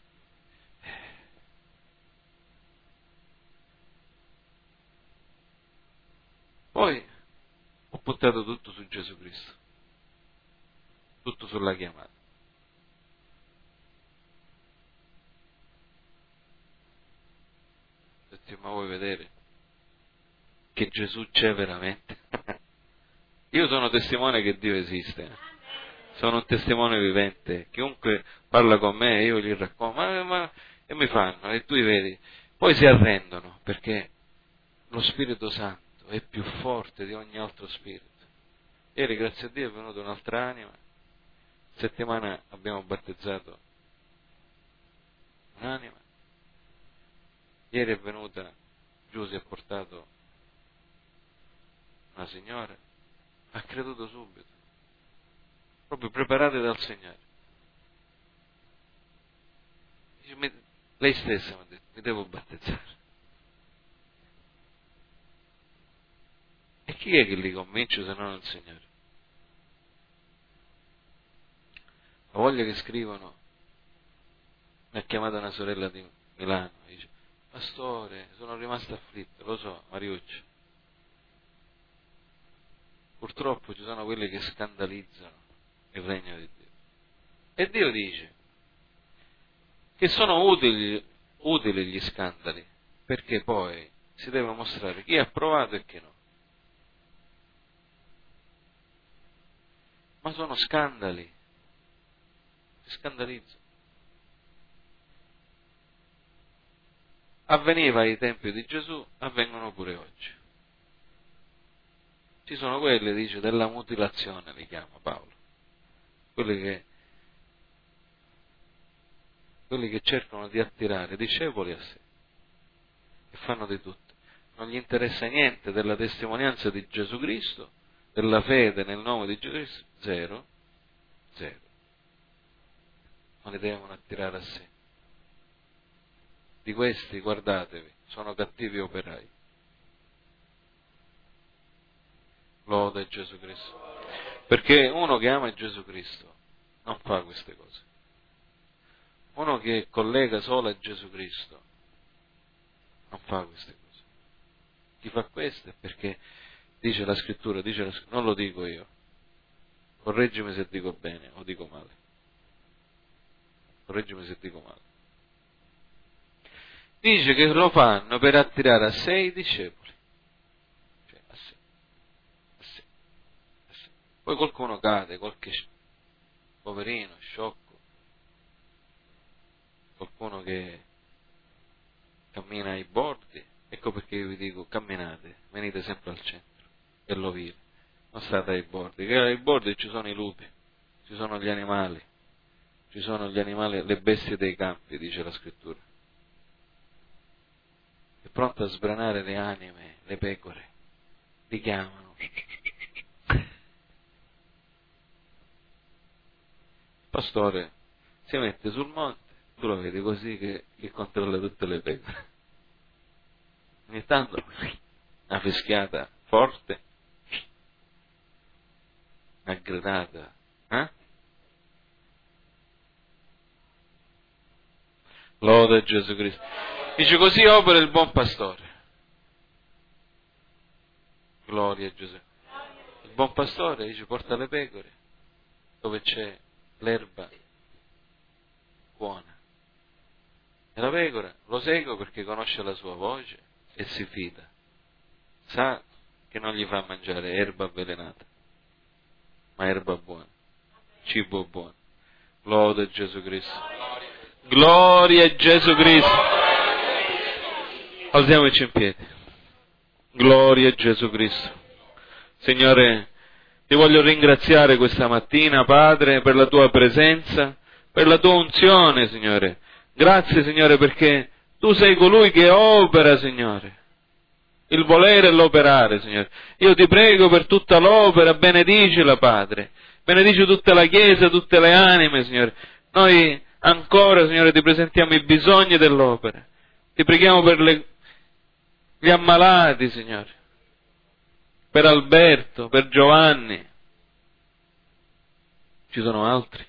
Poi ho puntato tutto su Gesù Cristo, tutto sulla chiamata. Ho detto, ma vuoi vedere che Gesù c'è veramente? Io sono testimone che Dio esiste, sono un testimone vivente, chiunque parla con me io gli racconto, e mi fanno, e tu li vedi, poi si arrendono perché lo Spirito Santo è più forte di ogni altro spirito. Ieri, grazie a Dio, è venuta un'altra anima, settimana abbiamo battezzato un'anima, ieri è venuta, giù si è portato una signora, ha creduto subito, proprio preparate dal Signore. Lei stessa mi ha detto, mi devo battezzare. E chi è che li convince se non il Signore? La voglia che scrivono, mi ha chiamata una sorella di Milano, dice, pastore, sono rimasta afflitta, lo so, Mariuccio. Purtroppo ci sono quelli che scandalizzano il regno di Dio. E Dio dice che sono utili gli scandali, perché poi si deve mostrare chi è approvato e chi no. Ma sono scandali, si scandalizzano. Avveniva ai tempi di Gesù, avvengono pure oggi. Ci sono quelli, dice, della mutilazione, li chiama Paolo, quelli che cercano di attirare discepoli a sé, e fanno di tutto. Non gli interessa niente della testimonianza di Gesù Cristo, della fede nel nome di Gesù Cristo, zero. Ma li devono attirare a sé. Di questi, guardatevi, sono cattivi operai. Lode Gesù Cristo. Perché uno che ama Gesù Cristo non fa queste cose. Uno che collega solo a Gesù Cristo non fa queste cose. Chi fa questo è perché dice la scrittura, non lo dico io, correggimi se dico bene o dico male, correggimi se dico male, dice che lo fanno per attirare a sé i discepoli, cioè a sé. Poi qualcuno cade, qualche poverino, sciocco, qualcuno che cammina ai bordi. Ecco perché io vi dico: camminate, venite sempre al centro dell'ovile, non state ai bordi, che ai bordi ci sono i lupi, ci sono gli animali, le bestie dei campi, dice la scrittura, è pronto a sbranare le anime, le pecore, li chiamano. Il pastore si mette sul monte, tu lo vedi così che controlla tutte le pecore. Ogni tanto una fischiata forte, una gridata, Lode Gesù Cristo. Dice: così opera il buon pastore. Gloria a Gesù. Il buon pastore, dice, porta le pecore dove c'è l'erba buona. E la pecora lo segue perché conosce la sua voce e si fida. Sa che non gli fa mangiare erba avvelenata, ma erba buona, cibo buono. Lode Gesù Cristo. Gloria a Gesù Cristo. Alziamoci in piedi. Gloria a Gesù Cristo. Signore, ti voglio ringraziare questa mattina, Padre, per la tua presenza, per la tua unzione, Signore. Grazie, Signore, perché tu sei colui che opera, Signore. Il volere e l'operare, Signore. Io ti prego per tutta l'opera, benedicila, Padre. Benedici tutta la Chiesa, tutte le anime, Signore. Noi ancora, Signore, ti presentiamo i bisogni dell'opera. Ti preghiamo per gli ammalati, Signore. Per Alberto, per Giovanni. Ci sono altri.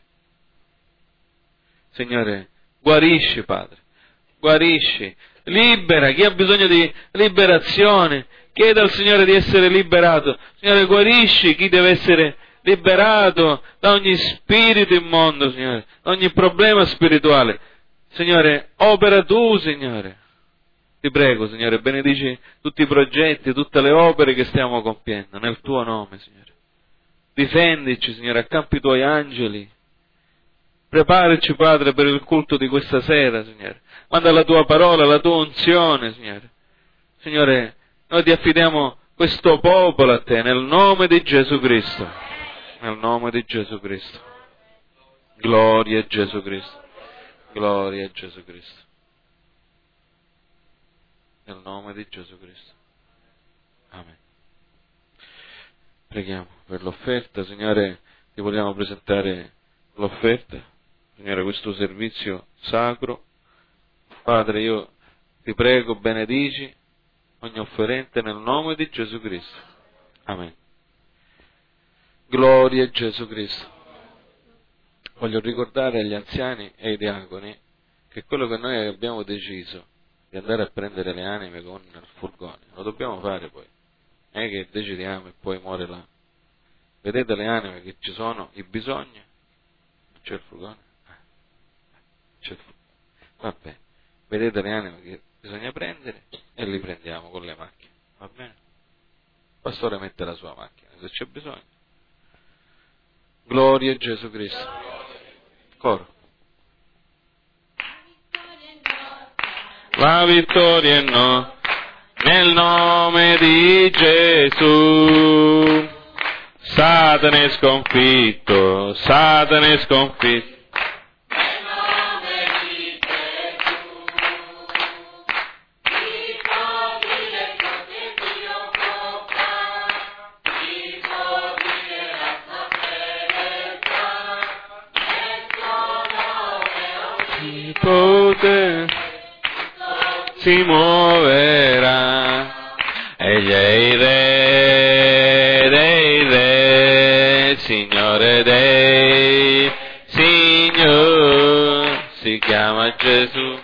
Signore, guarisci, Padre. Guarisci. Libera chi ha bisogno di liberazione. Chieda al Signore di essere liberato. Signore, guarisci chi deve essere liberato da ogni spirito immondo, Signore, da ogni problema spirituale. Signore, opera tu, Signore. Ti prego, Signore, benedici tutti i progetti, tutte le opere che stiamo compiendo, nel tuo nome, Signore. Difendici, Signore, accampi i tuoi angeli. Preparaci, Padre, per il culto di questa sera, Signore. Manda la tua parola, la tua unzione, Signore. Signore, noi ti affidiamo questo popolo a te, nel nome di Gesù Cristo. Nel nome di Gesù Cristo. Gloria a Gesù Cristo. Gloria a Gesù Cristo. Nel nome di Gesù Cristo. Amen. Preghiamo per l'offerta. Signore, ti vogliamo presentare l'offerta. Signore, questo servizio sacro. Padre, io ti prego, benedici ogni offerente nel nome di Gesù Cristo. Amen. Gloria a Gesù Cristo. Voglio ricordare agli anziani e ai diaconi che quello che noi abbiamo deciso di andare a prendere le anime con il furgone lo dobbiamo fare poi. Non è che decidiamo e poi muore là. Vedete le anime che ci sono, i bisogni? C'è il furgone? C'è il furgone. Va bene. Vedete le anime che bisogna prendere e li prendiamo con le macchine. Va bene? Il pastore mette la sua macchina se c'è bisogno. Gloria a Gesù Cristo. Coro. La vittoria è no, nel nome di Gesù. Satana è sconfitto, Satana è sconfitto. Nel nome di Gesù, i soldi le cose Dio può fare, i soldi e la sua fedeltà, nel suo nome ogni Potere si muoverà. Egli è il Re dei Re, Signore dei Signori, si chiama Gesù,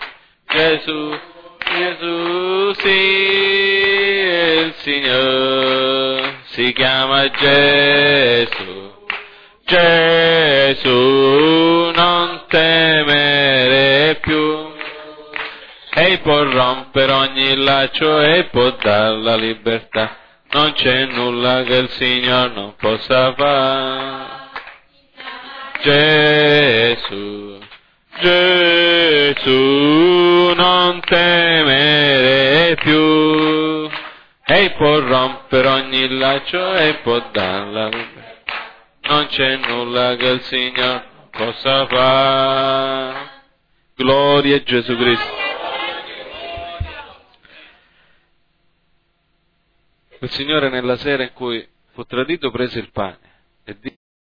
Gesù, Gesù, sì, è il Signore, si chiama Gesù. Gesù, non temere più, e può rompere ogni laccio e può dar la libertà. Non c'è nulla che il Signore non possa fare. Gesù, Gesù, non temere più, e può rompere ogni laccio e può dar la libertà. Non c'è nulla che il Signore non possa fare. Gloria a Gesù Cristo. Il Signore nella sera in cui fu tradito prese il pane e disse: